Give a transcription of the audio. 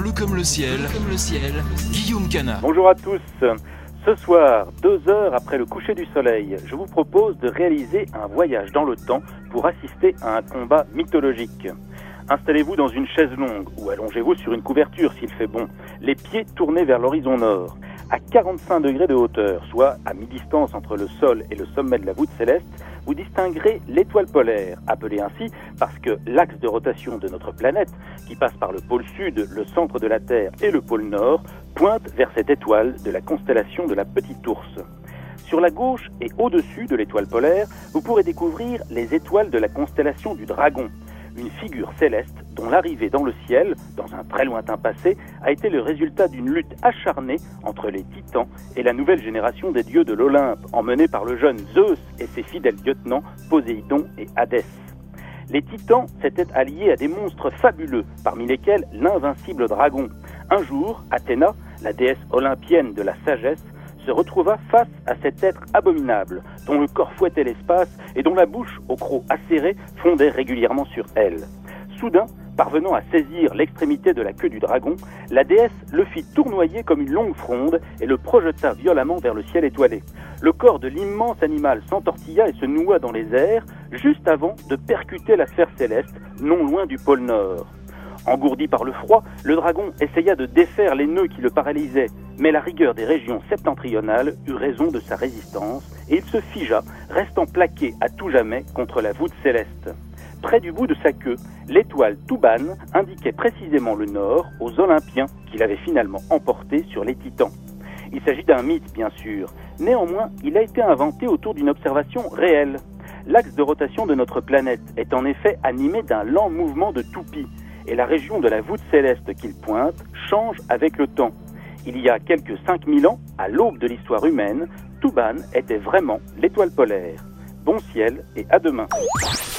Bleu comme le ciel, Guillaume Canat. Bonjour à tous. Ce soir, 2 heures après le coucher du soleil, je vous propose de réaliser un voyage dans le temps pour assister à un combat mythologique. Installez-vous dans une chaise longue ou allongez-vous sur une couverture s'il fait bon, les pieds tournés vers l'horizon nord. À 45 degrés de hauteur, soit à mi-distance entre le sol et le sommet de la voûte céleste, vous distinguerez l'étoile polaire, appelée ainsi parce que l'axe de rotation de notre planète, qui passe par le pôle sud, le centre de la Terre et le pôle nord, pointe vers cette étoile de la constellation de la Petite Ourse. Sur la gauche et au-dessus de l'étoile polaire, vous pourrez découvrir les étoiles de la constellation du Dragon, une figure céleste dont l'arrivée dans le ciel, dans un très lointain passé, a été le résultat d'une lutte acharnée entre les titans et la nouvelle génération des dieux de l'Olympe, emmenée par le jeune Zeus et ses fidèles lieutenants Poséidon et Hadès. Les titans s'étaient alliés à des monstres fabuleux, parmi lesquels l'invincible dragon. Un jour, Athéna, la déesse olympienne de la sagesse, se retrouva face à cet être abominable, dont le corps fouettait l'espace et dont la bouche, au croc acéré, fondait régulièrement sur elle. Soudain, parvenant à saisir l'extrémité de la queue du dragon, la déesse le fit tournoyer comme une longue fronde et le projeta violemment vers le ciel étoilé. Le corps de l'immense animal s'entortilla et se noua dans les airs, juste avant de percuter la sphère céleste, non loin du pôle Nord. Engourdi par le froid, le dragon essaya de défaire les nœuds qui le paralysaient, mais la rigueur des régions septentrionales eut raison de sa résistance et il se figea, restant plaqué à tout jamais contre la voûte céleste. Près du bout de sa queue, l'étoile Thuban indiquait précisément le nord aux Olympiens qu'il avait finalement emportés sur les Titans. Il s'agit d'un mythe, bien sûr. Néanmoins, il a été inventé autour d'une observation réelle. L'axe de rotation de notre planète est en effet animé d'un lent mouvement de toupie, et la région de la voûte céleste qu'il pointe change avec le temps. Il y a quelques 5000 ans, à l'aube de l'histoire humaine, Thuban était vraiment l'étoile polaire. Bon ciel et à demain.